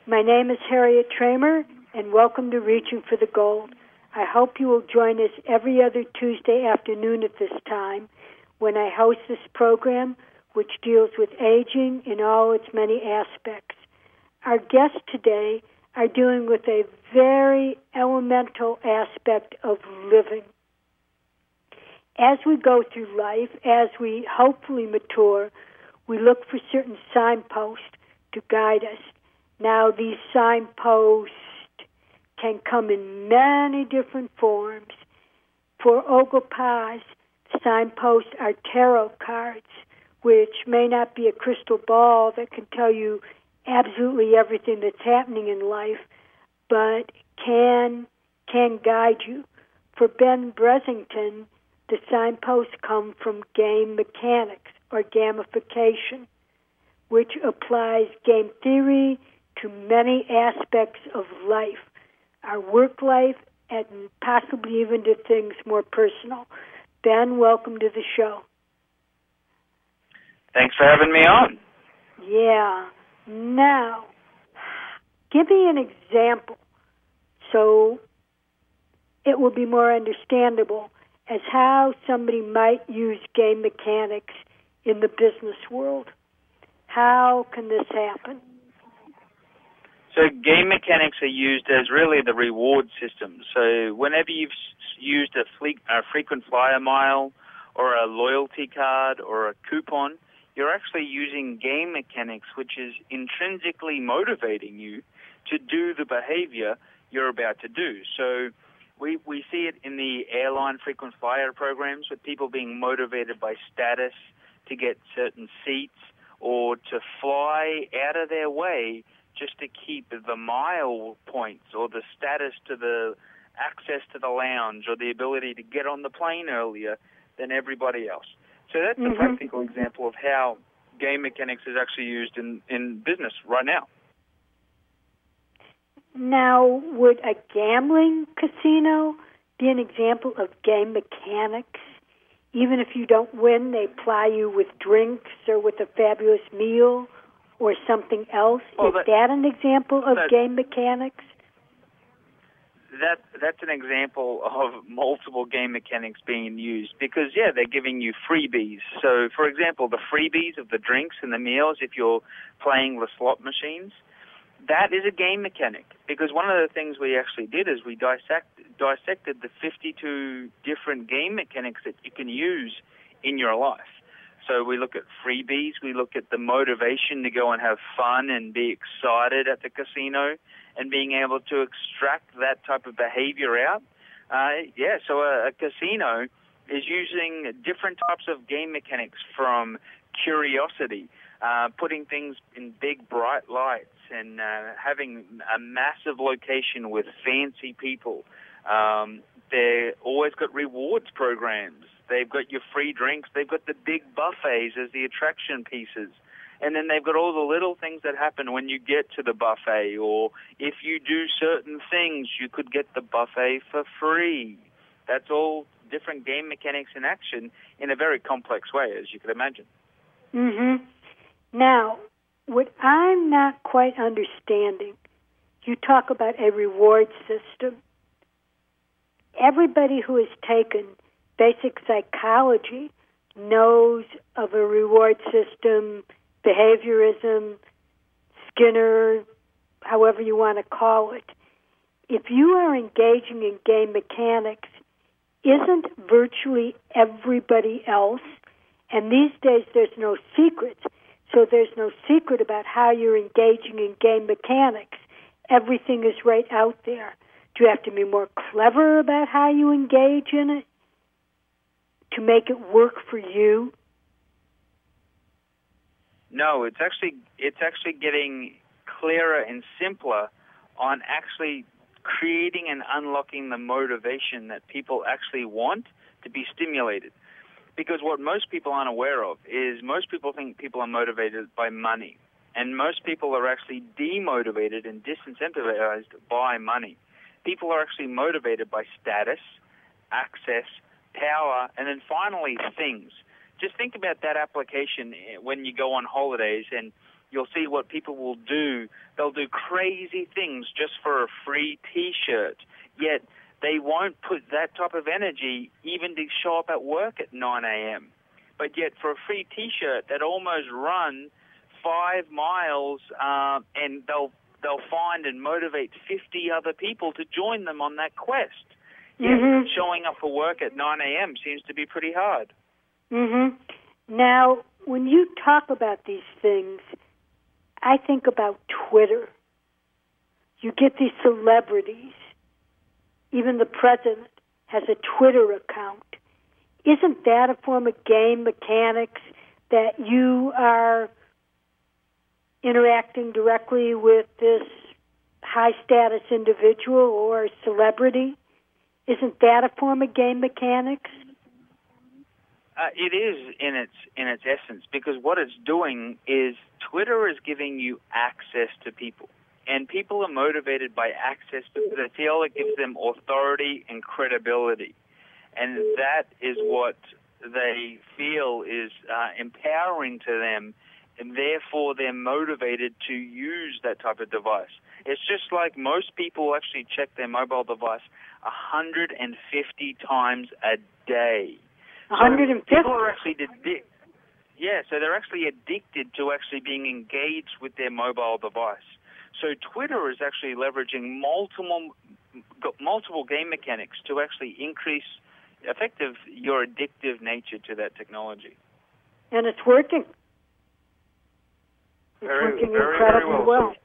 My name is Harriet Tramer, and welcome to Reaching for the Gold. I hope you will join us every other Tuesday afternoon at this time when I host this program, which deals with aging in all its many aspects. Our guests today are dealing with a very elemental aspect of living. As we go through life, as we hopefully mature, we look for certain signposts to guide us. Now, these signposts can come in many different forms. For Ogopaz, signposts are tarot cards, which may not be a crystal ball that can tell you absolutely everything that's happening in life, but can guide you. For Ben Bressington, the signposts come from game mechanics or gamification, which applies game theory to many aspects of life, our work life, and possibly even to things more personal. Ben, welcome to the show. Thanks for having me on. Yeah. Now, give me an example so it will be more understandable as how somebody might use game mechanics in the business world. How can this happen? So game mechanics are used as really the reward system. So whenever you've used a frequent flyer mile or a loyalty card or a coupon, you're actually using game mechanics, which is intrinsically motivating you to do the behavior you're about to do. So we see it in the airline frequent flyer programs with people being motivated by status to get certain seats or to fly out of their way just to keep the mile points or the status to the access to the lounge or the ability to get on the plane earlier than everybody else. So that's a practical example of how game mechanics is actually used in business right now. Now, would a gambling casino be an example of game mechanics? Even if you don't win, they ply you with drinks or with a fabulous meal or something else. Is that an example of game mechanics? That's an example of multiple game mechanics being used because, yeah, they're giving you freebies. So, for example, the freebies of the drinks and the meals, if you're playing the slot machines, that is a game mechanic because one of the things we actually did is we dissected the 52 different game mechanics that you can use in your life. So we look at freebies, we look at the motivation to go and have fun and be excited at the casino and being able to extract that type of behavior out. So a casino is using different types of game mechanics from curiosity, putting things in big bright lights and having a massive location with fancy people. They've always got rewards programs. They've got your free drinks. They've got the big buffets as the attraction pieces. And then they've got all the little things that happen when you get to the buffet, or if you do certain things, you could get the buffet for free. That's all different game mechanics in action in a very complex way, as you could imagine. Now, what I'm not quite understanding, you talk about a reward system. Everybody who has taken basic psychology knows of a reward system, behaviorism, Skinner, however you want to call it. If you are engaging in game mechanics, isn't virtually everybody else? And these days there's no secret. So there's no secret about how you're engaging in game mechanics. Everything is right out there. Do you have to be more clever about how you engage in it to make it work for you? No, it's actually getting clearer and simpler on actually creating and unlocking the motivation that people actually want to be stimulated. Because what most people aren't aware of is most people think people are motivated by money. And most people are actually demotivated and disincentivized by money. People are actually motivated by status, access, power, and then finally things. Just think about that application when you go on holidays and you'll see what people will do. They'll do crazy things just for a free T-shirt, yet they won't put that type of energy even to show up at work at 9 a.m. But yet for a free T-shirt, they'd almost run 5 miles, and they'll find and motivate 50 other people to join them on that quest. Yet showing up for work at 9 a.m. seems to be pretty hard. Now, when you talk about these things, I think about Twitter. You get these celebrities. Even the president has a Twitter account. Isn't that a form of game mechanics that you are interacting directly with this high-status individual or celebrity? Isn't that a form of game mechanics? It is in its essence, because what it's doing is Twitter is giving you access to people. And people are motivated by access because they feel it gives them authority and credibility. And that is what they feel is empowering to them, and therefore they're motivated to use that type of device. It's just like most people actually check their mobile device 150 times a day. 150? So people are actually so they're actually addicted to actually being engaged with their mobile device. So Twitter is actually leveraging multiple game mechanics to actually increase your addictive nature to that technology. And it's working. It's working incredibly well.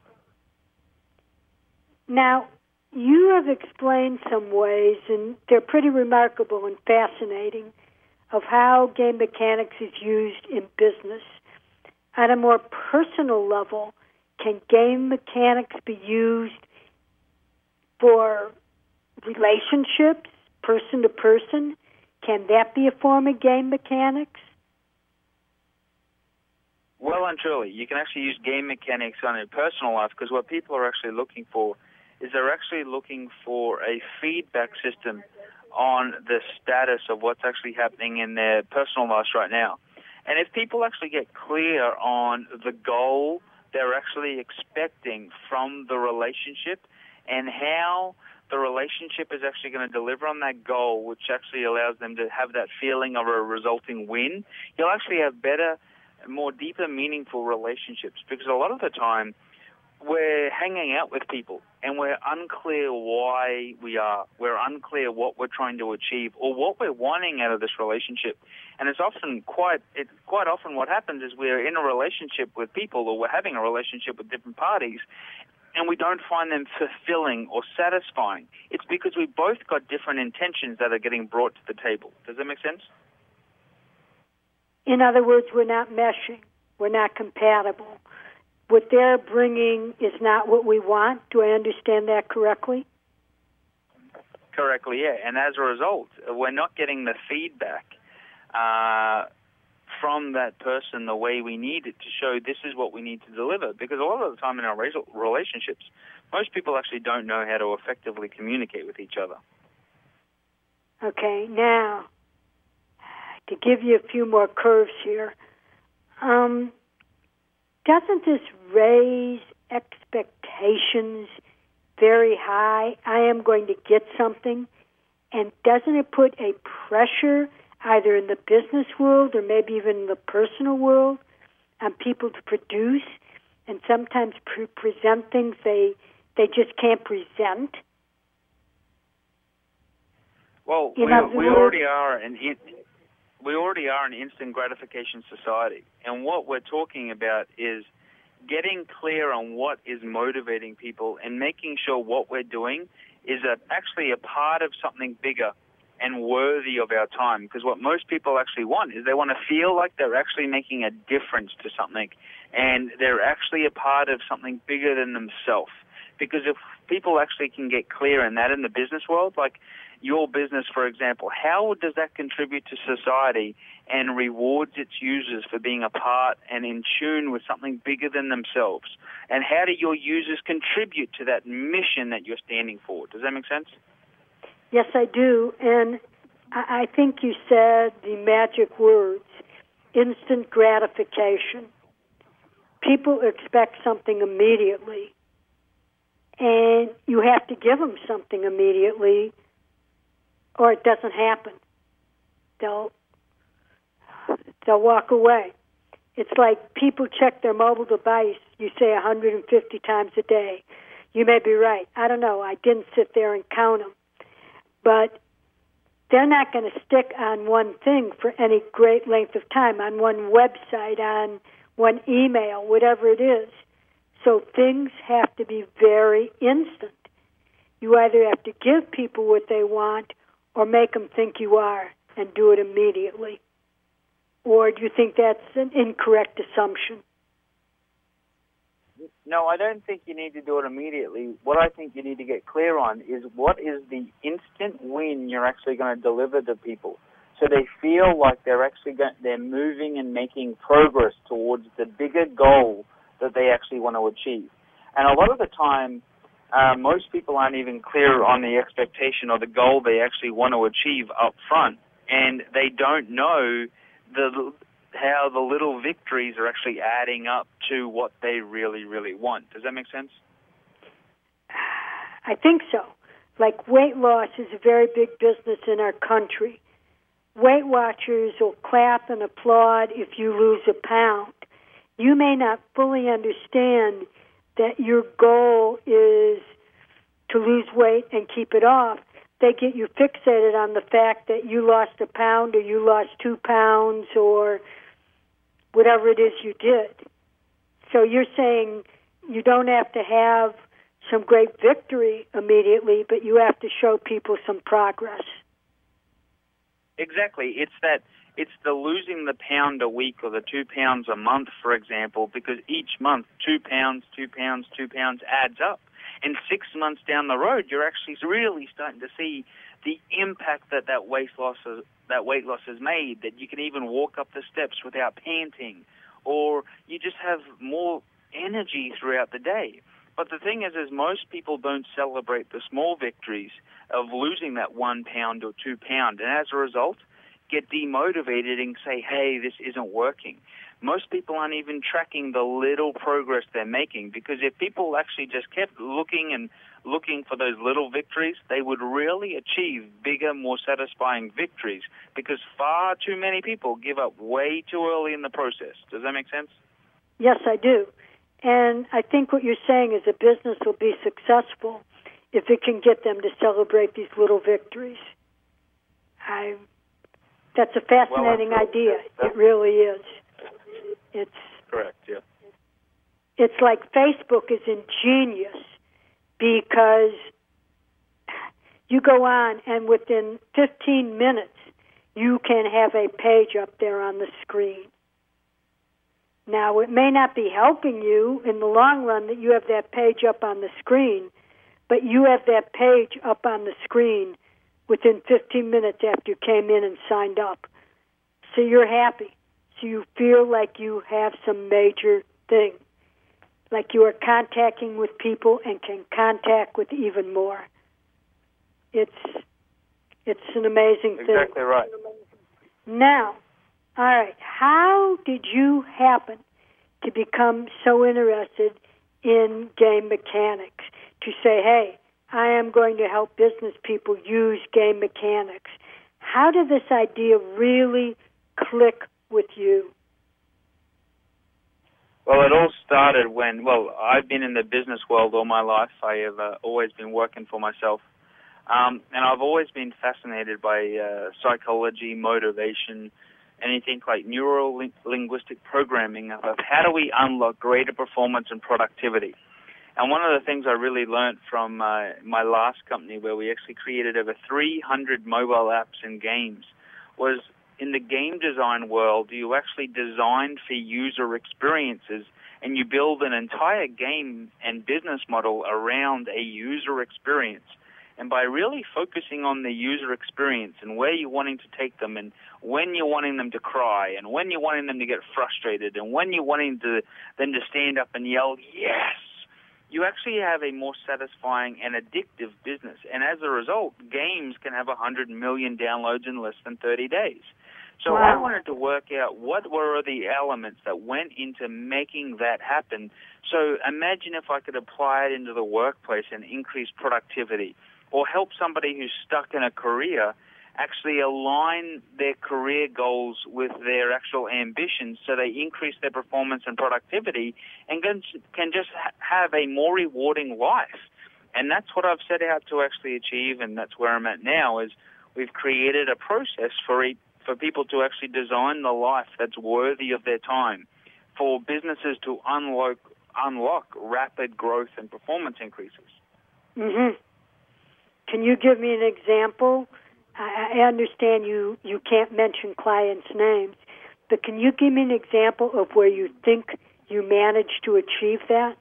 Now, you have explained some ways, and they're pretty remarkable and fascinating, of how game mechanics is used in business. At a more personal level, can game mechanics be used for relationships, person to person? Can that be a form of game mechanics? Well and truly, you can actually use game mechanics on your personal life, because what people are actually looking for is they're actually looking for a feedback system on the status of what's actually happening in their personal lives right now. And if people actually get clear on the goal they're actually expecting from the relationship and how the relationship is actually going to deliver on that goal, which actually allows them to have that feeling of a resulting win, you'll actually have better, more deeper, meaningful relationships. Because a lot of the time, we're hanging out with people and we're unclear why we are. We're unclear what we're trying to achieve or what we're wanting out of this relationship. And it's quite often what happens is we're in a relationship with people, or we're having a relationship with different parties, and we don't find them fulfilling or satisfying. It's because we both got different intentions that are getting brought to the table. Does that make sense? In other words, we're not meshing. We're not compatible. What they're bringing is not what we want. Do I understand that correctly? Correctly, yeah. And as a result, we're not getting the feedback from that person the way we need it to show this is what we need to deliver. Because a lot of the time in our relationships, most people actually don't know how to effectively communicate with each other. Okay, now, to give you a few more curves here, doesn't this raise expectations very high? I am going to get something. And doesn't it put a pressure either in the business world or maybe even in the personal world on people to produce and sometimes present things they just can't present? Well, we already are an instant gratification society, and what we're talking about is getting clear on what is motivating people and making sure what we're doing is actually a part of something bigger and worthy of our time. Because what most people actually want is they want to feel like they're actually making a difference to something, and they're actually a part of something bigger than themselves. Because if people actually can get clear in that in the business world, like your business, for example, how does that contribute to society and rewards its users for being a part and in tune with something bigger than themselves? And how do your users contribute to that mission that you're standing for? Does that make sense? Yes, I do. And I think you said the magic words, instant gratification. people expect something immediately, and you have to give them something immediately, or it doesn't happen. They'll walk away. It's like people check their mobile device, you say 150 times a day. You may be right. I don't know. I didn't sit there and count them. But they're not going to stick on one thing for any great length of time, on one website, on one email, whatever it is. So things have to be very instant. You either have to give people what they want or make them think you are and do it immediately. Or do you think that's an incorrect assumption? No, I don't think you need to do it immediately. What I think you need to get clear on is what is the instant win you're actually going to deliver to people, so they feel like they're moving and making progress towards the bigger goal that they actually want to achieve. And a lot of the time, most people aren't even clear on the expectation or the goal they actually want to achieve up front, and they don't know how the little victories are actually adding up to what they really, really want. Does that make sense? I think so. Like weight loss is a very big business in our country. Weight Watchers will clap and applaud if you lose a pound. You may not fully understand that your goal is to lose weight and keep it off. They get you fixated on the fact that you lost a pound or you lost 2 pounds or whatever it is you did. So you're saying you don't have to have some great victory immediately, but you have to show people some progress. Exactly. It's the losing the pound a week or the 2 pounds a month, for example, because each month 2 pounds adds up. And 6 months down the road, you're actually really starting to see the impact that weight loss has made, that you can even walk up the steps without panting, or you just have more energy throughout the day. But the thing is most people don't celebrate the small victories of losing that 1 pound or 2 pounds, and as a result, get demotivated and say, hey, this isn't working. Most people aren't even tracking the little progress they're making, because if people actually just kept looking for those little victories, they would really achieve bigger, more satisfying victories, because far too many people give up way too early in the process. Does that make sense? Yes, I do. And I think what you're saying is a business will be successful if it can get them to celebrate these little victories. That's a fascinating idea. It really is. It's correct, yeah. It's like Facebook is ingenious because you go on and within 15 minutes you can have a page up there on the screen. Now, it may not be helping you in the long run that you have that page up on the screen, but you have that page up on the screen within 15 minutes after you came in and signed up. So you're happy. So you feel like you have some major thing, like you are contacting with people and can contact with even more. It's an amazing thing. Exactly right. Now, all right, how did you happen to become so interested in game mechanics, to say, hey, I am going to help business people use game mechanics? How did this idea really click with you? Well, it all started when, I've been in the business world all my life. I have always been working for myself. And I've always been fascinated by psychology, motivation, anything like neuro-linguistic programming of how do we unlock greater performance and productivity. And one of the things I really learned from my last company, where we actually created over 300 mobile apps and games, was in the game design world, you actually design for user experiences, and you build an entire game and business model around a user experience. And by really focusing on the user experience and where you're wanting to take them, and when you're wanting them to cry, and when you're wanting them to get frustrated, and when you're wanting them to stand up and yell, yes, you actually have a more satisfying and addictive business. And as a result, games can have 100 million downloads in less than 30 days. So Wow. I wanted to work out what were the elements that went into making that happen. So imagine if I could apply it into the workplace and increase productivity, or help somebody who's stuck in a career actually align their career goals with their actual ambitions so they increase their performance and productivity and can just have a more rewarding life. And that's what I've set out to actually achieve, and that's where I'm at now, is we've created a process for people to actually design the life that's worthy of their time, for businesses to unlock rapid growth and performance increases. Mm-hmm. Can you give me an example? I understand you can't mention clients' names, but can you give me an example of where you think you managed to achieve that?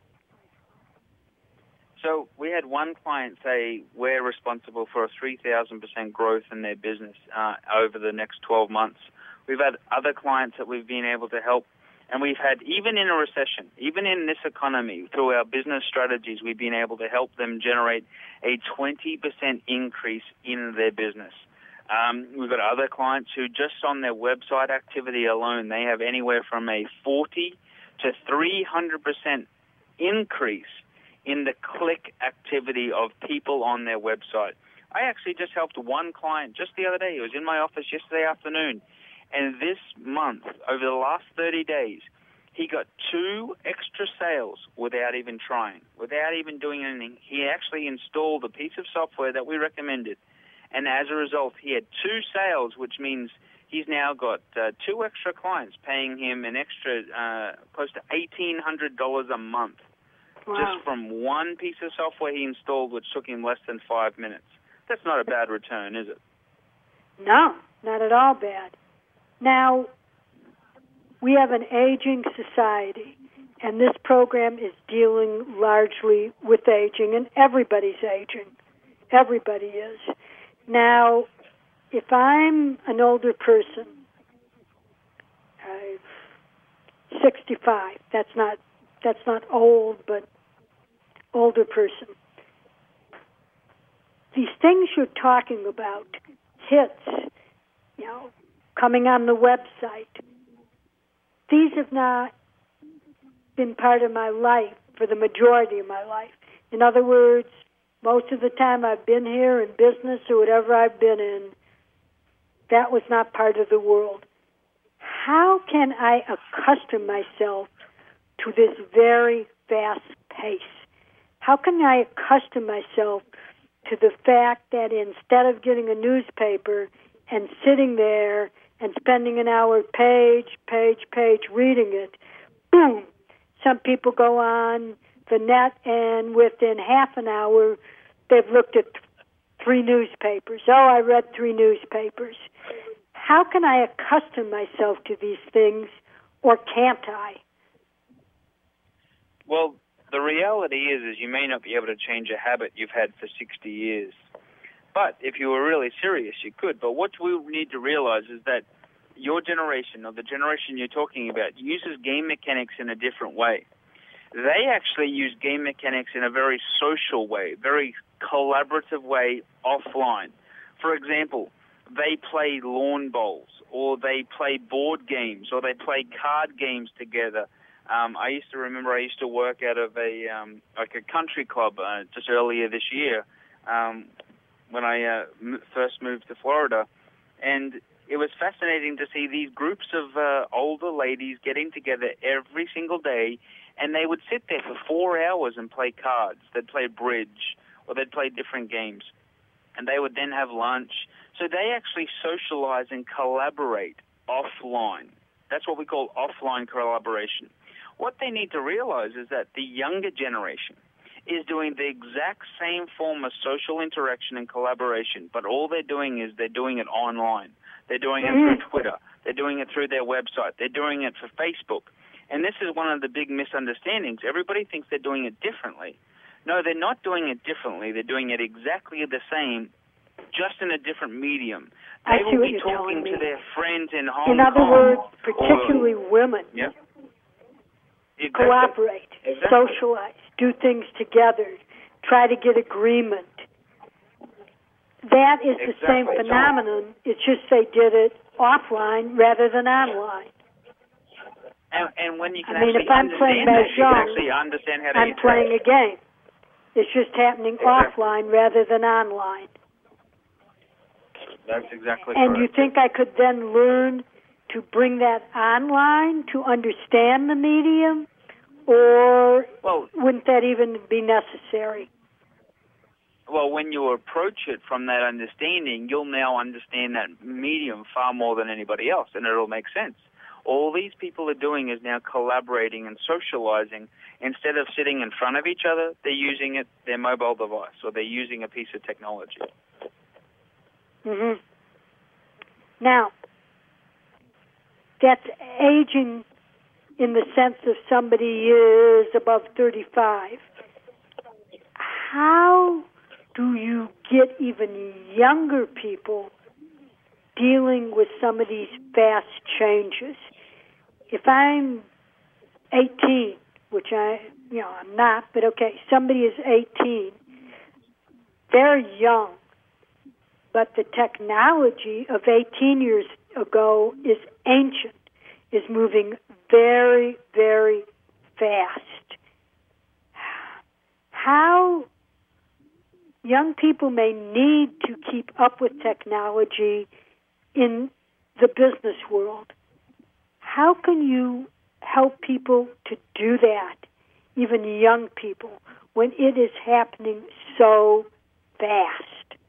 So we had one client say we're responsible for a 3,000% growth in their business over the next 12 months. We've had other clients that we've been able to help, and we've had, even in a recession, even in this economy, through our business strategies, we've been able to help them generate a 20% increase in their business. We've got other clients who just on their website activity alone, they have anywhere from a 40 to 300% increase in the click activity of people on their website. I actually just helped one client just the other day. He was in my office yesterday afternoon. And this month, over the last 30 days, he got 2 extra sales without even trying, without even doing anything. He actually installed a piece of software that we recommended. And as a result, he had 2 sales, which means he's now got 2 extra clients paying him an extra close to $1,800 a month. Wow. Just from one piece of software he installed, which took him less than 5 minutes. That's not a bad return, is it? No, not at all bad. Now, we have an aging society, and this program is dealing largely with aging, and everybody's aging. Everybody is. Now, if I'm an older person, 65, that's not old, but older person. These things you're talking about, hits, coming on the website, these have not been part of my life for the majority of my life. In other words, most of the time I've been here in business or whatever I've been in, that was not part of the world. How can I accustom myself to this very fast pace? How can I accustom myself to the fact that instead of getting a newspaper and sitting there and spending an hour page reading it, boom, some people go on the net and within half an hour they've looked at 3 newspapers. Oh, I read 3 newspapers. How can I accustom myself to these things, or can't I? Well, the reality is you may not be able to change a habit you've had for 60 years. But if you were really serious, you could. But what we need to realize is that your generation, or the generation you're talking about, uses game mechanics in a different way. They actually use game mechanics in a very social way, very collaborative way offline. For example, they play lawn bowls, or they play board games, or they play card games together. I used to work out of a country club just earlier this year when I first moved to Florida, and it was fascinating to see these groups of older ladies getting together every single day, and they would sit there for 4 hours and play cards. They'd play bridge, or they'd play different games, and they would then have lunch. So they actually socialize and collaborate offline. That's what we call offline collaboration. What they need to realize is that the younger generation is doing the exact same form of social interaction and collaboration, but all they're doing is they're doing it online. They're doing it through Twitter. They're doing it through their website. They're doing it for Facebook. And this is one of the big misunderstandings. Everybody thinks they're doing it differently. No, they're not doing it differently. They're doing it exactly the same, just in a different medium. They will be talking to their friends in Hong Kong. In other words, particularly women. Yeah. Exactly. Cooperate, socialize, do things together, try to get agreement. That is the same phenomenon. It's just they did it offline rather than online. And when you can if I'm playing that, you can Mahjong, actually understand how to I'm playing a game. It's just happening offline rather than online. That's exactly and correct. you think I could then learn to bring that online to understand the medium? Or wouldn't that even be necessary? Well, when you approach it from that understanding, you'll now understand that medium far more than anybody else, and it'll make sense. All these people are doing is now collaborating and socializing. Instead of sitting in front of each other, they're using their mobile device, or they're using a piece of technology. Mm-hmm. Now, that's aging in the sense of somebody is above 35. How do you get even younger people dealing with some of these fast changes? If I'm 18, which I'm not, but okay, somebody is 18, they're young, but the technology of 18 years ago is ancient, is moving very, very fast. How young people may need to keep up with technology in the business world. How can you help people to do that, even young people, when it is happening so fast?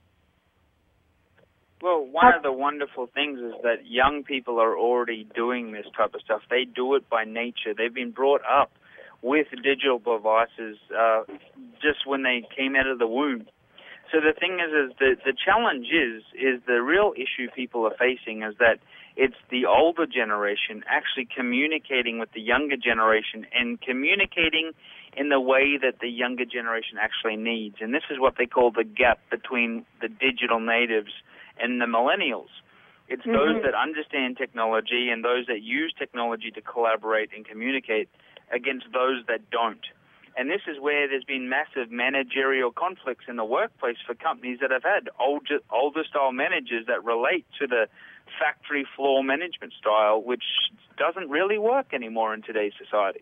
Well, one of the wonderful things is that young people are already doing this type of stuff. They do it by nature. They've been brought up with digital devices just when they came out of the womb. So the thing is the challenge is the real issue people are facing is that it's the older generation actually communicating with the younger generation and communicating in the way that the younger generation actually needs. And this is what they call the gap between the digital natives and the millennials. It's those that understand technology and those that use technology to collaborate and communicate against those that don't. And this is where there's been massive managerial conflicts in the workplace for companies that have had older style managers that relate to the factory floor management style, which doesn't really work anymore in today's society.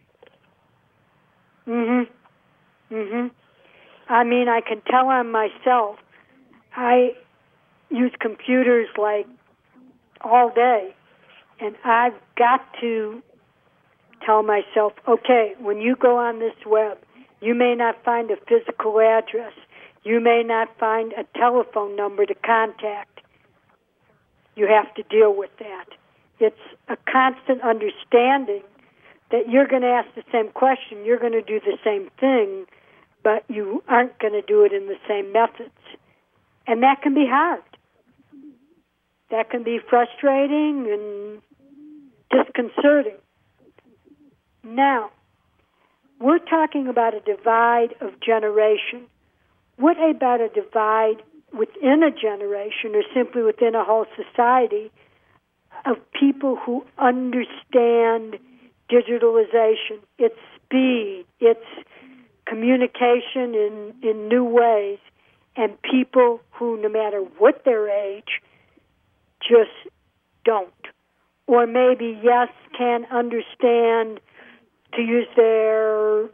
I can tell on myself. I use computers like all day, and I've got to tell myself, okay, when you go on this web, you may not find a physical address. You may not find a telephone number to contact. You have to deal with that. It's a constant understanding that you're going to ask the same question, you're going to do the same thing, but you aren't going to do it in the same methods. And that can be hard. That can be frustrating and disconcerting. Now, we're talking about a divide of generation. What about a divide within a generation or simply within a whole society of people who understand digitalization, its speed, its communication in new ways, and people who, no matter what their age, just don't? Or maybe, yes, can understand to use their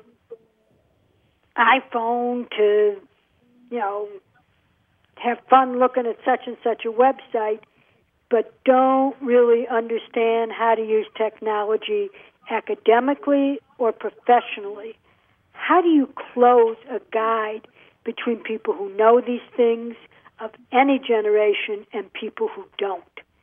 iPhone to, have fun looking at such and such a website, but don't really understand how to use technology academically or professionally. How do you close a guide between people who know these things of any generation and people who don't?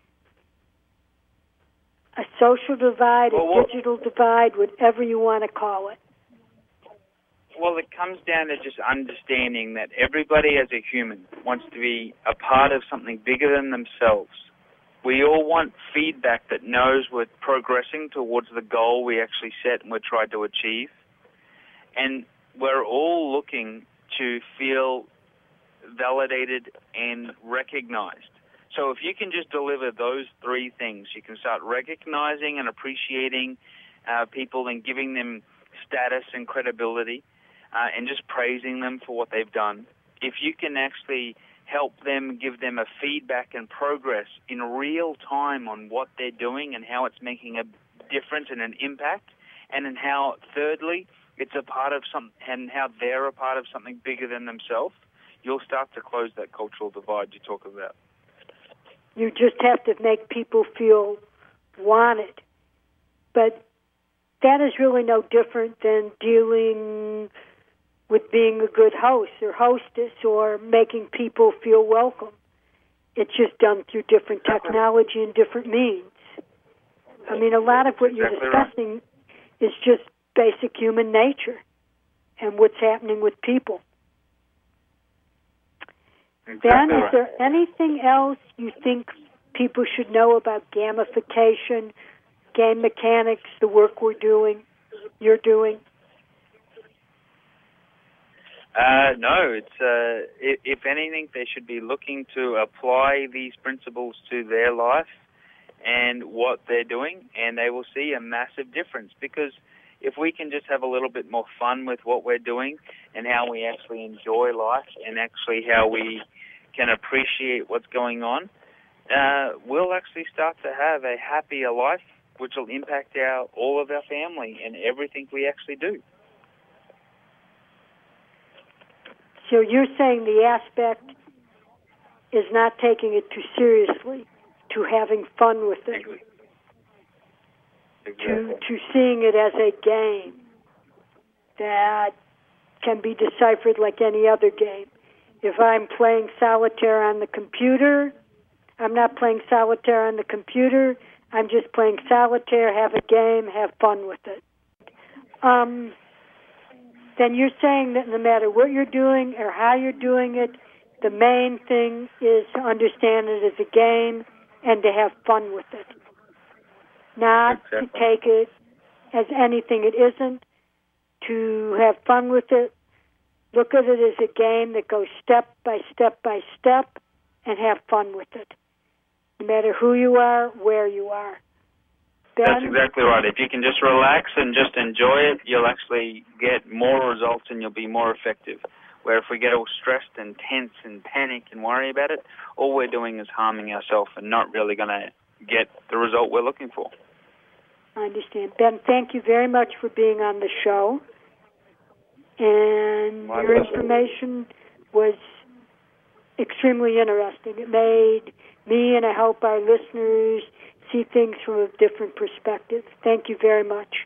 A social divide, a digital divide, whatever you want to call it. Well, it comes down to just understanding that everybody as a human wants to be a part of something bigger than themselves. We all want feedback that knows we're progressing towards the goal we actually set and we tried to achieve. And we're all looking to feel validated and recognized. So if you can just deliver those three things, you can start recognizing and appreciating people and giving them status and credibility and just praising them for what they've done. If you can actually help them, give them a feedback and progress in real time on what they're doing and how it's making a difference and an impact, and in how, thirdly, it's a part of and how they're a part of something bigger than themselves, you'll start to close that cultural divide you talk about. You just have to make people feel wanted. But that is really no different than dealing with being a good host or hostess or making people feel welcome. It's just done through different technology and different means. I mean, a lot of what you're discussing is just basic human nature and what's happening with people. Exactly Ben, right. is there anything else you think people should know about gamification, game mechanics, the work you're doing? No, it's if anything, they should be looking to apply these principles to their life and what they're doing, and they will see a massive difference. Because if we can just have a little bit more fun with what we're doing and how we actually enjoy life and actually how we can appreciate what's going on, we'll actually start to have a happier life, which will impact all of our family and everything we actually do. So you're saying the aspect is not taking it too seriously, to having fun with it, Exactly. to seeing it as a game that can be deciphered like any other game. If I'm playing solitaire on the computer, I'm not playing solitaire on the computer. I'm just playing solitaire, have a game, have fun with it. Then you're saying that no matter what you're doing or how you're doing it, the main thing is to understand it as a game and to have fun with it. Not to take it as anything it isn't, to have fun with it. Look at it as a game that goes step by step by step and have fun with it. No matter who you are, where you are. Ben? That's exactly right. If you can just relax and just enjoy it, you'll actually get more results and you'll be more effective. Where if we get all stressed and tense and panic and worry about it, all we're doing is harming ourselves and not really going to get the result we're looking for. I understand. Ben, thank you very much for being on the show. And My your pleasure. information was extremely interesting. It made me, and I hope our listeners, see things from a different perspective. Thank you very much.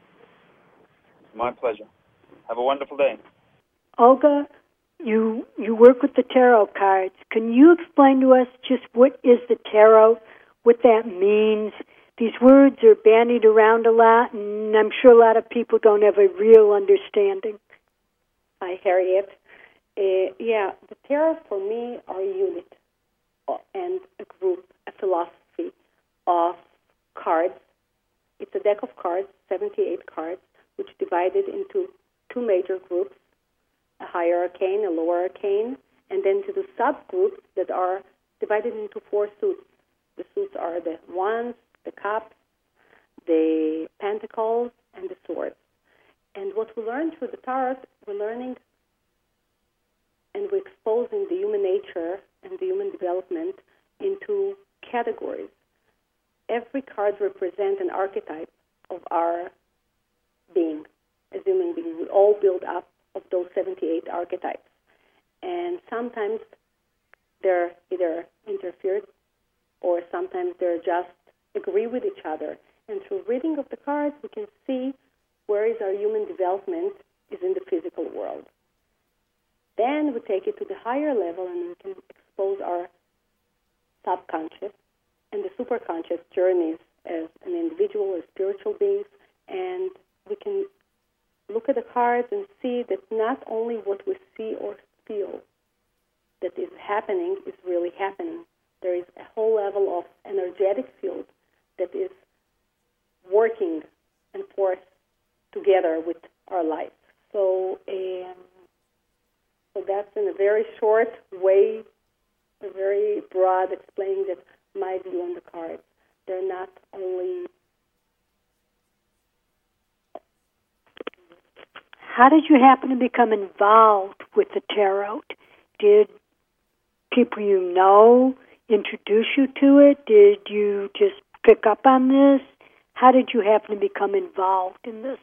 My pleasure. Have a wonderful day. Olga, you work with the tarot cards. Can you explain to us just what is the tarot, what that means? These words are bandied around a lot, and I'm sure a lot of people don't have a real understanding. Hi, Harriet. The tarot for me are a unit and a group, a philosophy of cards. It's a deck of cards, 78 cards, which divided into two major groups, a higher arcane, a lower arcane, and then to the subgroups that are divided into four suits. The suits are the wands, the cups, the pentacles, and the swords. And what we learn through the tarot, we're learning and we're exposing the human nature and the human development into categories. Every card represents an archetype of our being as human beings. We all build up of those 78 archetypes. And sometimes they're either interfered or sometimes they're just agree with each other. And through reading of the cards, we can see where is our human development is in the physical world. Then we take it to the higher level and we can expose our subconscious and the superconscious journeys as an individual, as spiritual beings, and we can look at the cards and see that not only what we see or feel that is happening is really happening. There is a whole level of energetic field that is working and forced together with our life. So that's in a very short way, a very broad explaining that my view on the cards. They're not only... How did you happen to become involved with the tarot? Did people you know introduce you to it? Did you just pick up on this? How did you happen to become involved in this?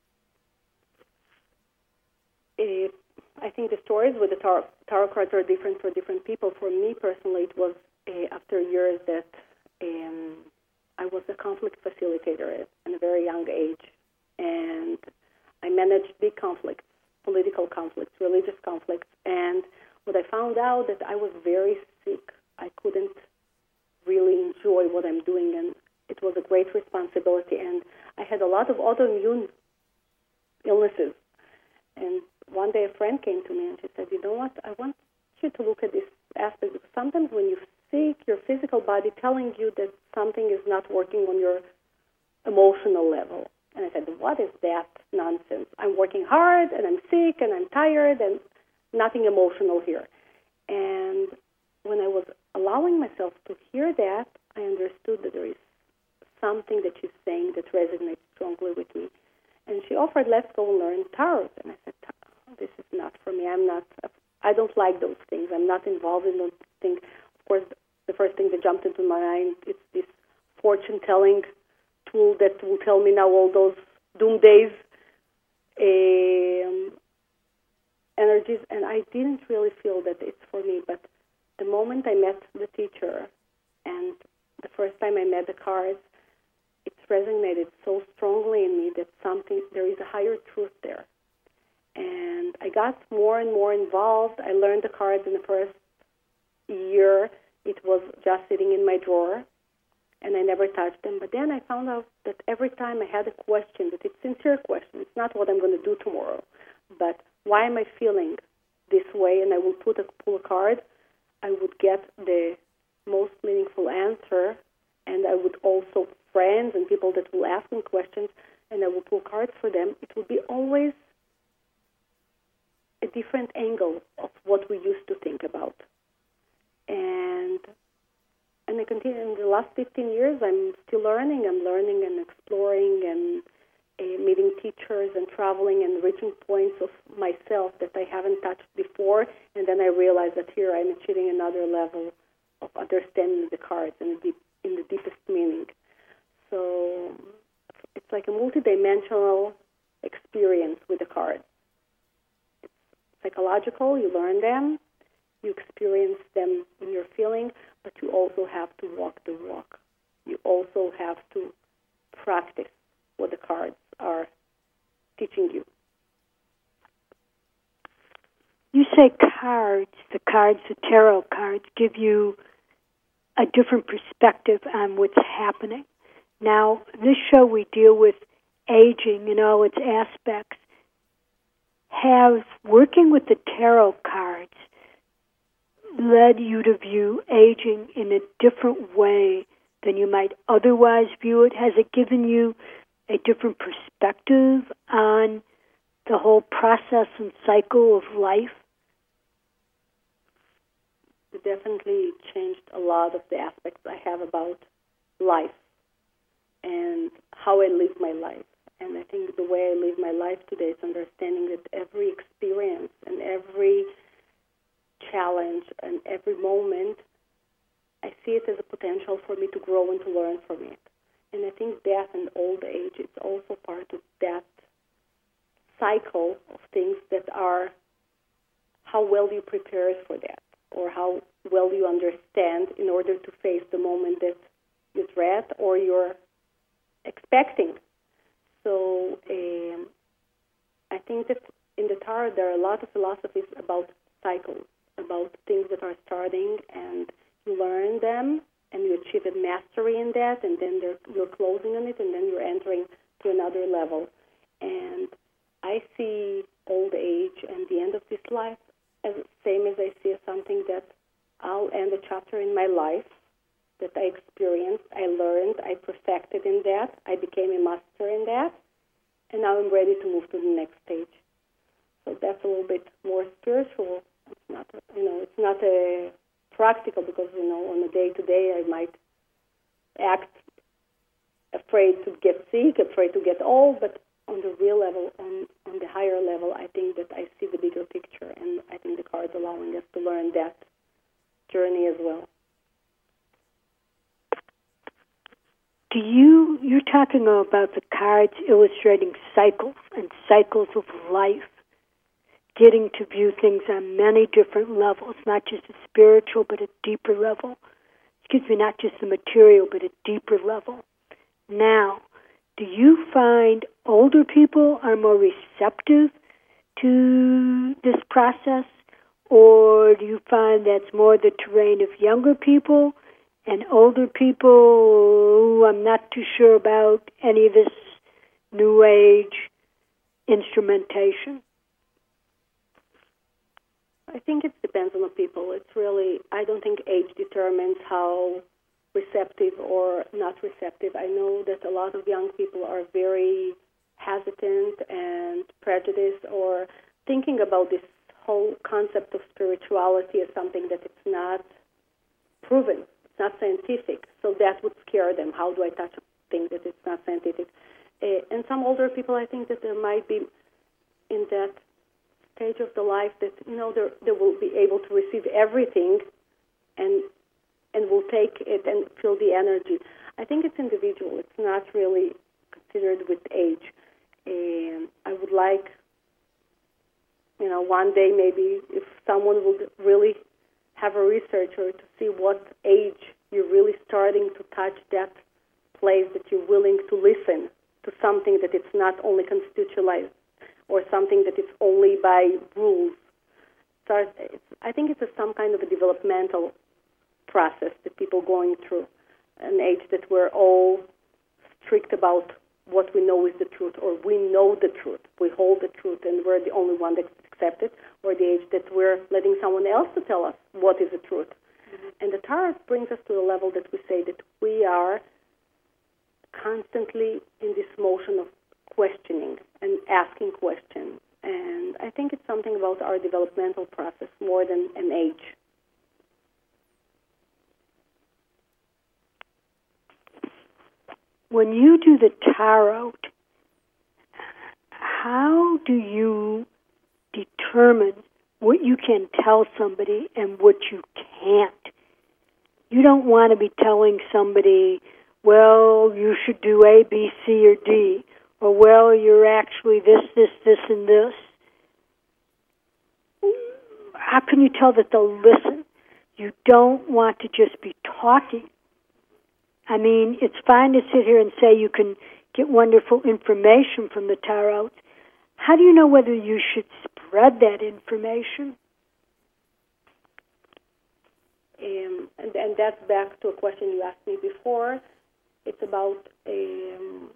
I think the stories with the tarot cards are different for different people. For me personally, it was after years that I was a conflict facilitator at a very young age, and I managed big conflicts, political conflicts, religious conflicts, and what I found out that I was very sick. I couldn't really enjoy what I'm doing, and it was a great responsibility, and I had a lot of autoimmune illnesses. And one day a friend came to me and she said, you know what, I want you to look at this aspect, because sometimes when you're sick, your physical body telling you that something is not working on your emotional level. And I said, what is that nonsense? I'm working hard and I'm sick and I'm tired and nothing emotional here. And when I was allowing myself to hear that, I understood that there is something that she's saying that resonates strongly with me. And she offered, let's go learn tarot. And I said, this is not for me. I don't like those things. I'm not involved in those things. Of course, the first thing that jumped into my mind is this fortune-telling tool that will tell me now all those doomsdays energies. And I didn't really feel that it's for me. But the moment I met the teacher and the first time I met the cards, it resonated so strongly in me that there is a higher truth there. And I got more and more involved. I learned the cards in the first year. It was just sitting in my drawer, and I never touched them. But then I found out that every time I had a question, that it's a sincere question. It's not what I'm going to do tomorrow, but why am I feeling this way? And I will pull a card. I would get the most meaningful answer, and I would also friends and people that will ask me questions, and I will pull cards for them. It will be always a different angle of what we used to think about. And I continue. In the last 15 years, I'm still learning. I'm learning and exploring and meeting teachers and traveling and reaching points of myself that I haven't touched before. And then I realize that here I'm achieving another level of understanding the cards and in the deepest meaning. So it's like a multidimensional experience with the cards. It's psychological, you learn them, you experience them in your feeling, but you also have to walk the walk. You also have to practice what the cards are teaching you. You say cards, the tarot cards, give you a different perspective on what's happening. Now, this show we deal with aging in all its aspects. Have working with the tarot cards led you to view aging in a different way than you might otherwise view it? Has it given you a different perspective on the whole process and cycle of life? It definitely changed a lot of the aspects I have about life and how I live my life. And I think the way I live my life today is understanding that every experience and every challenge and every moment, I see it as a potential for me to grow and to learn from it. And I think death and old age is also part of that cycle of things that are how well you prepare for that, or how well you understand in order to face the moment that you dread or you're expecting. So I think that in the tarot there are a lot of philosophies about cycles, about things that are starting and you learn them and you achieve a mastery in that, and then you're closing on it, and then you're entering to another level. And I see old age and the end of this life as same as I see as something that I'll end a chapter in my life that I experienced, I learned, I perfected in that, I became a master in that, and now I'm ready to move to the next stage. So that's a little bit more spiritual. It's not, it's not a practical, because, on a day-to-day I might act afraid to get sick, afraid to get old, but on the real level, on the higher level, I think that I see the bigger picture, and I think the cards allowing us to learn that journey as well. You're talking about the cards illustrating cycles and cycles of life, getting to view things on many different levels, not just a spiritual, but a deeper level. Not just the material, but a deeper level. Now, do you find older people are more receptive to this process, or do you find that's more the terrain of younger people and older people, I'm not too sure about any of this New Age instrumentation? I think it depends on the people. It's really, I don't think age determines how receptive or not receptive. I know that a lot of young people are very hesitant and prejudiced or thinking about this whole concept of spirituality as something that it's not proven, it's not scientific. So that would scare them. How do I touch a thing that it's not scientific? And some older people, I think that there might be in that stage of the life that, they will be able to receive everything and will take it and feel the energy. I think it's individual. It's not really considered with age. I would like, one day maybe if someone would really have a researcher to see what age you're really starting to touch that place that you're willing to listen to something that it's not only constitutionalized or something that it's only by rules. So I think it's some kind of a developmental process that people going through, an age that we're all strict about what we know is the truth, or we know the truth, we hold the truth, and we're the only one that accepts it, or the age that we're letting someone else to tell us what is the truth. Mm-hmm. And the Tarot brings us to the level that we say that we are constantly in this motion of questioning and asking questions. And I think it's something about our developmental process more than an age. When you do the tarot, how do you determine what you can tell somebody and what you can't? You don't want to be telling somebody, well, you should do A, B, C, or D, or, well, you're actually this, and this. How can you tell that they'll listen? You don't want to just be talking. I mean, it's fine to sit here and say you can get wonderful information from the tarot. How do you know whether you should spread that information? And that's back to a question you asked me before. It's about, and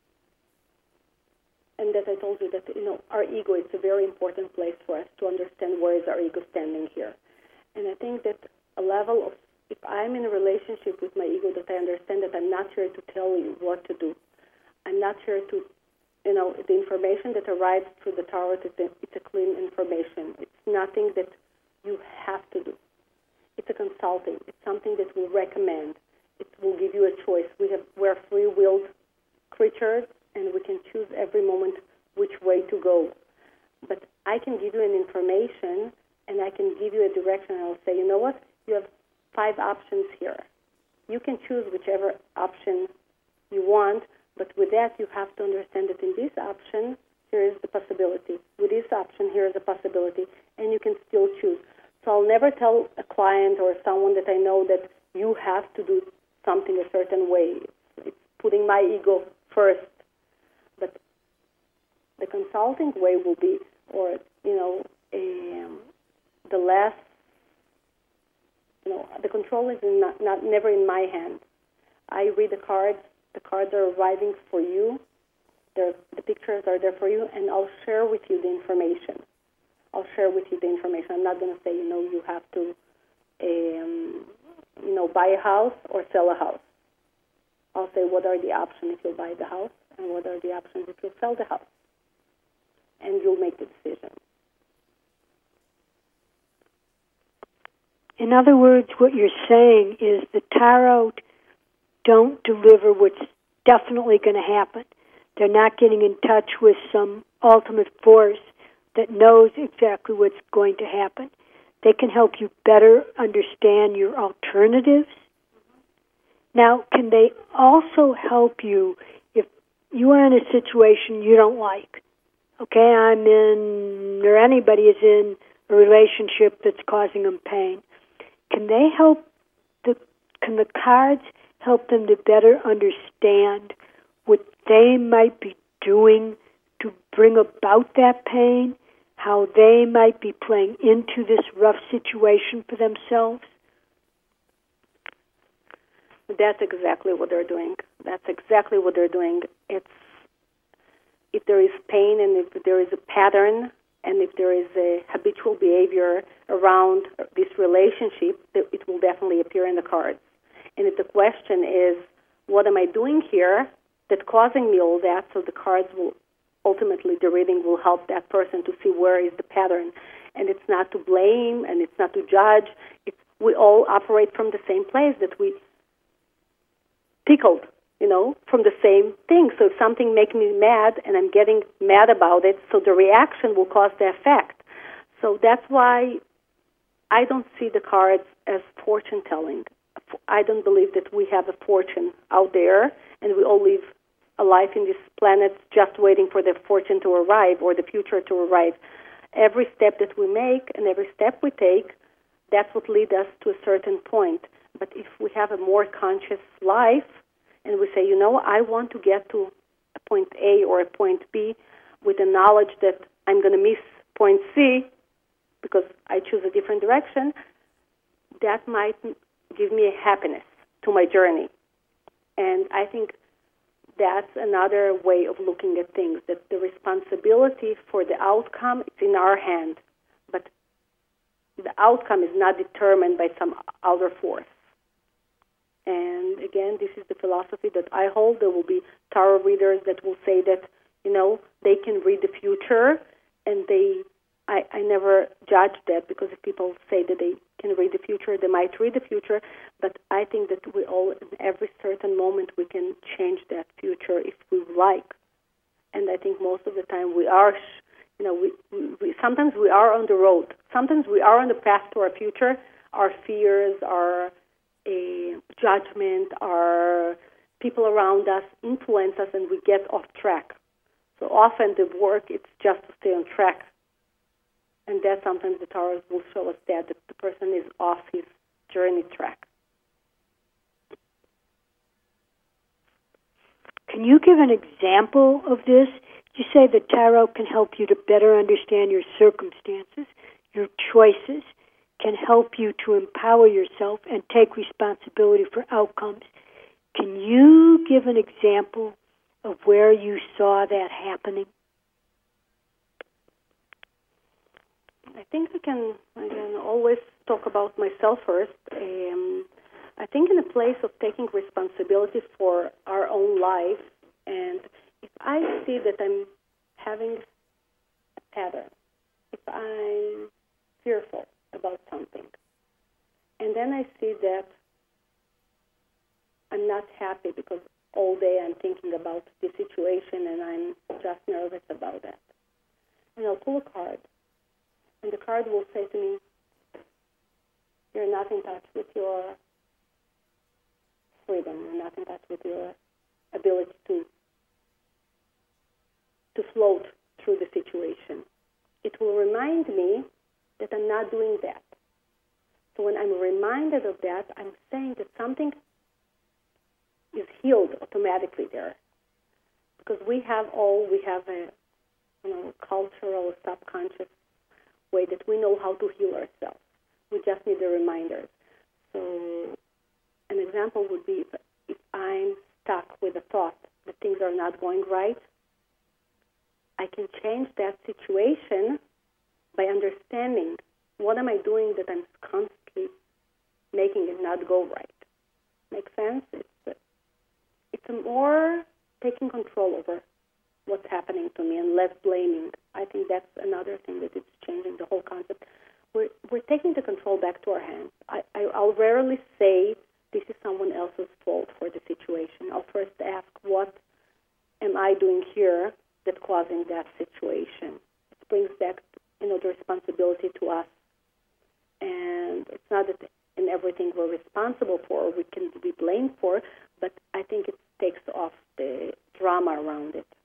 that I told you that, our ego is a very important place for us to understand where is our ego standing here. And I think that a level of, if I'm in a relationship with my ego, that I understand that I'm not here to tell you what to do. I'm not here to, the information that arrives through the tarot, it's a clean information. It's nothing that you have to do. It's a consulting. It's something that we recommend. It will give you a choice. We're free-willed creatures, and we can choose every moment which way to go. But I can give you an information, and I can give you a direction. I'll say, you know what? You have 5 options here. You can choose whichever option you want, but with that you have to understand that in this option, here is the possibility. With this option, here is a possibility, and you can still choose. So I'll never tell a client or someone that I know that you have to do something a certain way. It's putting my ego first. But the consulting way will be, or, the last, the control is never in my hand. I read the cards. The cards are arriving for you. The pictures are there for you, and I'll share with you the information. I'm not going to say, you have to, buy a house or sell a house. I'll say, what are the options if you buy the house, and what are the options if you sell the house? And you'll make the decision. In other words, what you're saying is the tarot don't deliver what's definitely going to happen. They're not getting in touch with some ultimate force that knows exactly what's going to happen. They can help you better understand your alternatives. Now, can they also help you if you are in a situation you don't like? Okay, I'm in, or anybody is in a relationship that's causing them pain. Can they help, can the cards help them to better understand what they might be doing to bring about that pain, how they might be playing into this rough situation for themselves? That's exactly what they're doing. That's exactly what they're doing. It's if there is pain and if there is a pattern and if there is a habitual behavior around this relationship, it will definitely appear in the cards. And if the question is, what am I doing here that's causing me all that? So the cards will ultimately, the reading will help that person to see where is the pattern. And it's not to blame and it's not to judge. We all operate from the same place, that we tickled, from the same thing. So if something makes me mad and I'm getting mad about it, so the reaction will cause the effect. So that's why I don't see the cards as fortune telling. I don't believe that we have a fortune out there and we all live a life in this planet just waiting for the fortune to arrive or the future to arrive. Every step that we make and every step we take, that's what leads us to a certain point. But if we have a more conscious life and we say, I want to get to a point A or a point B with the knowledge that I'm going to miss point C because I choose a different direction, that might give me a happiness to my journey. And I think that's another way of looking at things, that the responsibility for the outcome is in our hand, but the outcome is not determined by some other force. And again, this is the philosophy that I hold. There will be tarot readers that will say that, they can read the future, and I never judge that, because if people say that they can read the future, they might read the future, but I think that we all, in every certain moment, we can change that future if we like. And I think most of the time we are, sometimes we are on the road. Sometimes we are on the path to our future. Our fears, our judgment, our people around us influence us, and we get off track. So often the work, it's just to stay on track. And that sometimes the tarot will show us that the person is off his journey track. Can you give an example of this? You say the tarot can help you to better understand your circumstances, your choices, can help you to empower yourself and take responsibility for outcomes. Can you give an example of where you saw that happening? I think I can always talk about myself first. I think in a place of taking responsibility for our own life, and if I see that I'm having a pattern, if I'm fearful about something, and then I see that I'm not happy because all day I'm thinking about the situation and I'm just nervous about that, and I'll pull a card. And the card will say to me, you're not in touch with your freedom. You're not in touch with your ability to float through the situation. It will remind me that I'm not doing that. So when I'm reminded of that, I'm saying that something is healed automatically there. Because we have a cultural, subconscious way that we know how to heal ourselves. We just need the reminders. So an example would be if I'm stuck with a thought that things are not going right, I can change that situation by understanding what am I doing that I'm constantly making it not go right. Make sense? It's a more taking control over what's happening to me and less blaming. I think that's another thing that is changing the whole concept. We're taking the control back to our hands. I'll rarely say this is someone else's fault for the situation. I'll first ask, what am I doing here that's causing that situation? It brings back, the responsibility to us. It's not that in everything we're responsible for or we can be blamed for, but I think it takes off the drama around it.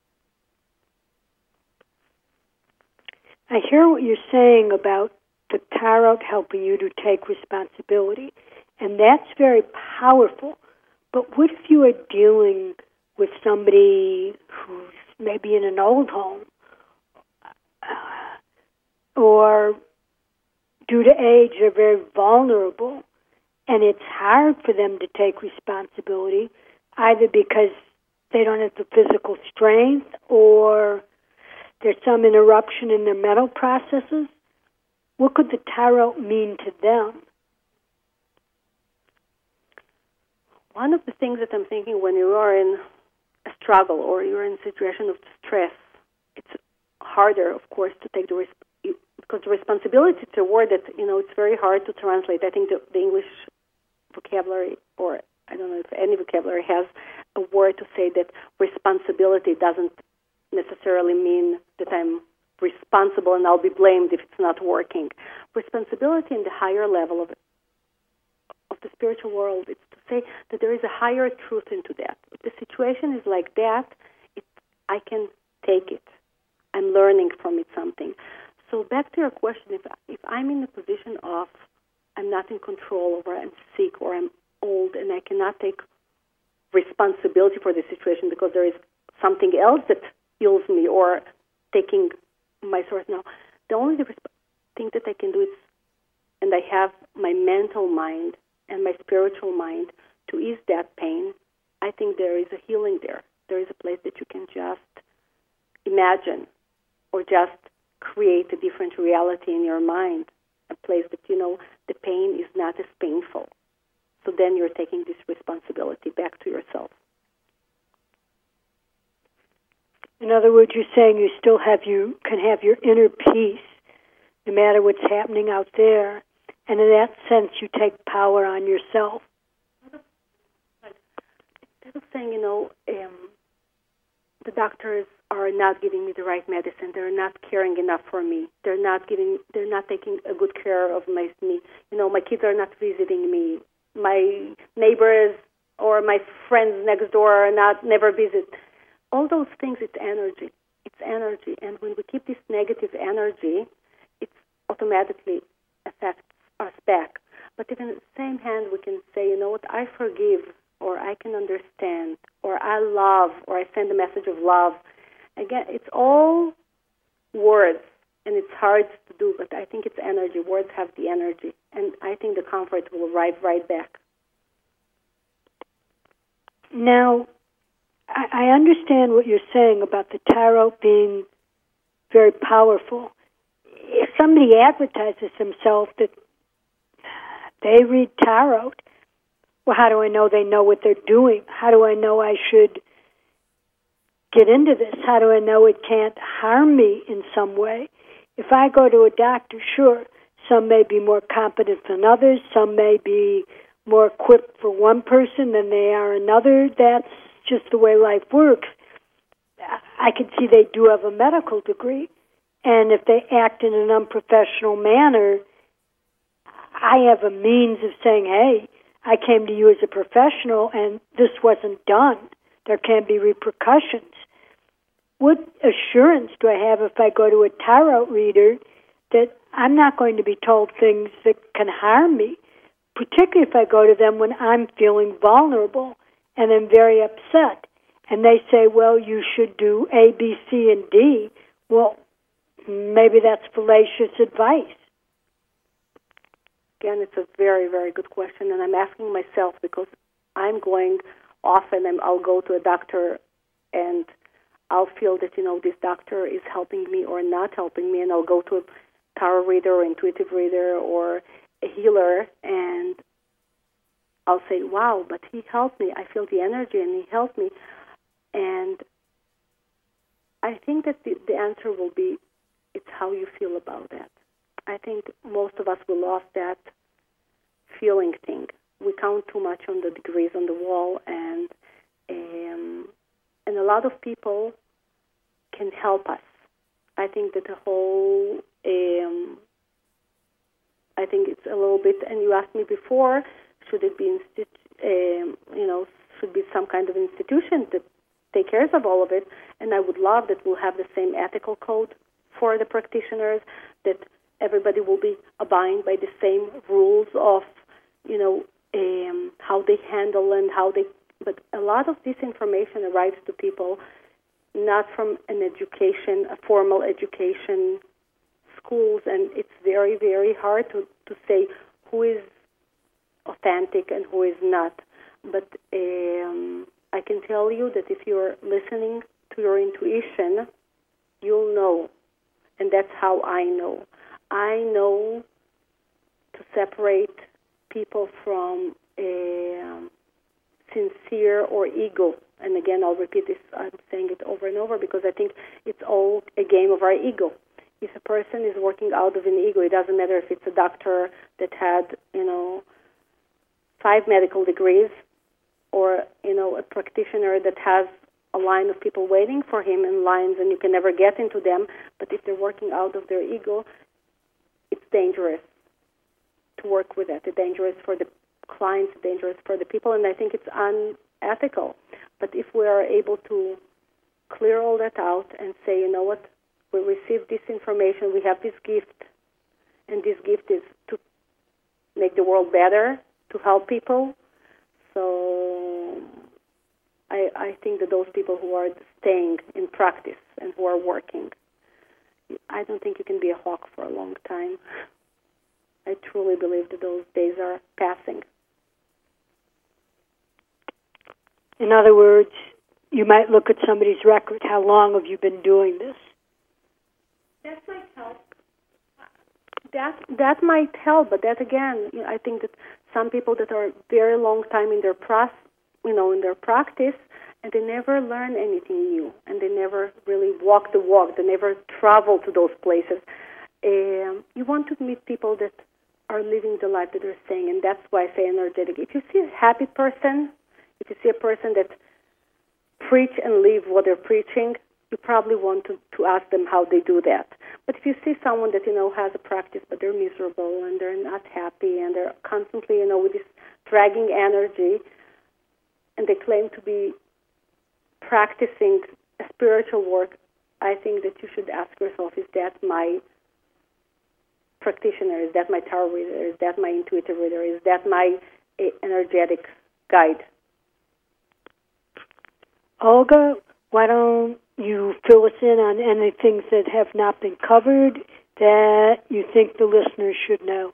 I hear what you're saying about the tarot helping you to take responsibility, and that's very powerful. But what if you are dealing with somebody who's maybe in an old home or due to age they're very vulnerable, and it's hard for them to take responsibility either because they don't have the physical strength or there's some interruption in their mental processes? What could the tarot mean to them? One of the things that I'm thinking when you are in a struggle or you're in a situation of stress, it's harder, of course, to take because the responsibility is a word that, it's very hard to translate. I think the English vocabulary, or I don't know if any vocabulary has a word to say that responsibility doesn't necessarily mean that I'm responsible and I'll be blamed if it's not working. Responsibility in the higher level of the spiritual world is to say that there is a higher truth into that. If the situation is like that, I can take it. I'm learning from it something. So back to your question, if I'm in a position of I'm not in control, or I'm sick, or I'm old, and I cannot take responsibility for the situation because there is something else that heals me or taking my source now, the only thing that I can do is, and I have my mental mind and my spiritual mind to ease that pain, I think there is a healing there. There is a place that you can just imagine or just create a different reality in your mind, a place that, the pain is not as painful. So then you're taking this responsibility back to yourself. In other words, you're saying you still can have your inner peace no matter what's happening out there. And in that sense, you take power on yourself. Instead of saying, the doctors are not giving me the right medicine, they're not caring enough for me, they're not taking a good care of me. My kids are not visiting me, my neighbors or my friends next door never visit. All those things, it's energy. It's energy. And when we keep this negative energy, it automatically affects us back. But if in the same hand we can say, I forgive, or I can understand, or I love, or I send a message of love. Again, it's all words, and it's hard to do, but I think it's energy. Words have the energy, and I think the comfort will arrive right back. Now, I understand what you're saying about the tarot being very powerful. If somebody advertises themselves that they read tarot, well, how do I know they know what they're doing? How do I know I should get into this? How do I know it can't harm me in some way? If I go to a doctor, sure, some may be more competent than others. Some may be more equipped for one person than they are another. That's just the way life works. I can see they do have a medical degree, and if they act in an unprofessional manner, I have a means of saying, hey, I came to you as a professional and this wasn't done. There can be repercussions. What assurance do I have if I go to a tarot reader that I'm not going to be told things that can harm me, particularly if I go to them when I'm feeling vulnerable and I'm very upset, and they say, well, you should do A, B, C, and D. Well, maybe that's fallacious advice. Again, it's a very, very good question, and I'm asking myself because I'm going often, and I'll go to a doctor, and I'll feel that, this doctor is helping me or not helping me, and I'll go to a tarot reader or intuitive reader or a healer, and I'll say, wow, but he helped me. I feel the energy, and he helped me. And I think that the answer will be, it's how you feel about that. I think most of us will lost that feeling thing. We count too much on the degrees on the wall, and a lot of people can help us. I think that the whole I think it's a little bit. And you asked me before, should it be should be some kind of institution that take care of all of it? And I would love that we'll have the same ethical code for the practitioners, that everybody will be abiding by the same rules of, how they handle and how they. But a lot of this information arrives to people not from a formal education schools, and it's very, very hard to say who is authentic and who is not. But I can tell you that if you're listening to your intuition, you'll know. And that's how I know. I know to separate people from sincere or ego. And again, I'll repeat this, I'm saying it over and over because I think it's all a game of our ego. If a person is working out of an ego, it doesn't matter if it's a doctor that had, 5 medical degrees, or, a practitioner that has a line of people waiting for him in lines and you can never get into them. But if they're working out of their ego, it's dangerous to work with it. It's dangerous for the clients, it's dangerous for the people, and I think it's unethical. But if we are able to clear all that out and say, you know what, we received this information, we have this gift, and this gift is to make the world better, to help people. So I think that those people who are staying in practice and who are working, I don't think you can be a hawk for a long time. I truly believe that those days are passing. In other words, you might look at somebody's record. How long have you been doing this? That might help. That might help, but that again, I think that some people that are very long time in their in their practice, and they never learn anything new, and they never really walk the walk. They never travel to those places. You want to meet people that are living the life that they're saying, and that's why I say energetic. If you see a happy person, if you see a person that preach and live what they're preaching, you probably want to ask them how they do that. But if you see someone that, has a practice, but they're miserable and they're not happy and they're constantly, with this dragging energy, and they claim to be practicing a spiritual work, I think that you should ask yourself, is that my practitioner? Is that my tarot reader? Is that my intuitive reader? Is that my energetic guide? Olga, why don't you fill us in on any things that have not been covered that you think the listeners should know?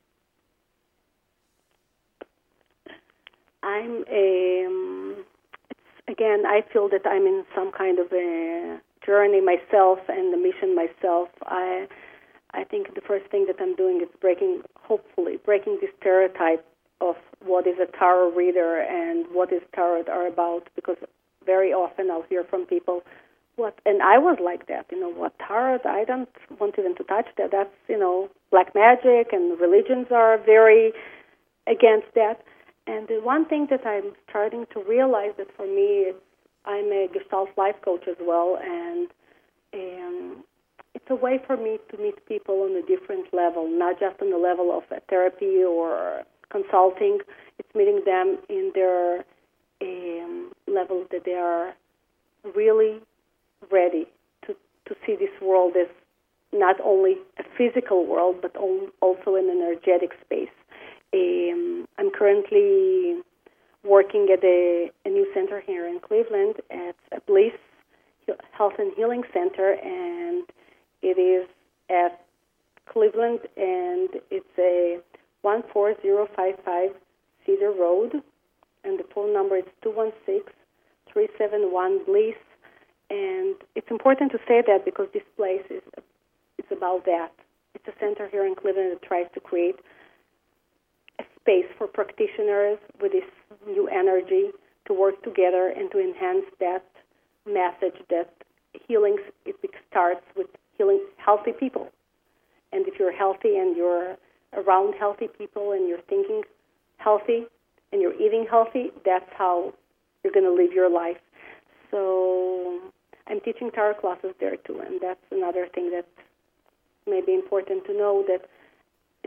Again, I feel that I'm in some kind of a journey myself and the mission myself. I think the first thing that I'm doing is hopefully breaking this stereotype of what is a tarot reader and what is tarot are about, because very often I'll hear from people, and I was like that, what tarot, I don't want even to touch that. That's, black magic, and religions are very against that. And the one thing that I'm starting to realize that for me, I'm a Gestalt life coach as well, and it's a way for me to meet people on a different level, not just on the level of therapy or consulting. It's meeting them in their level that they are really ready to see this world as not only a physical world, but also an energetic space. I'm currently working at a new center here in Cleveland. It's a Bliss Health and Healing Center, and it is at Cleveland, and it's a 14055 Cedar Road, and the phone number is 216-371-BLISS. And it's important to say that because this place it's about that. It's a center here in Cleveland that tries to create a space for practitioners with this new energy to work together and to enhance that message that healing, it starts with healing healthy people. And if you're healthy and you're around healthy people and you're thinking healthy and you're eating healthy, that's how you're going to live your life. So I'm teaching tarot classes there too, and that's another thing that may be important to know, that it's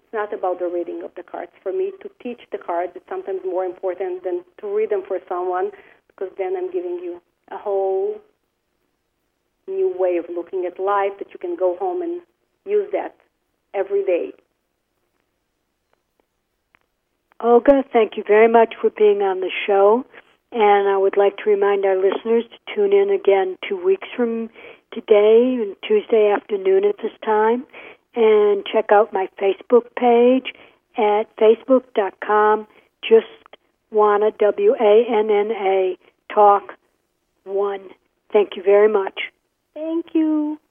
It's not about the reading of the cards. For me, to teach the cards is sometimes more important than to read them for someone, because then I'm giving you a whole new way of looking at life that you can go home and use that every day. Olga, thank you very much for being on the show. And I would like to remind our listeners to tune in again 2 weeks from today, Tuesday afternoon at this time, and check out my Facebook page at facebook.com, JustWanna, WANNA, Talk 1. Thank you very much. Thank you.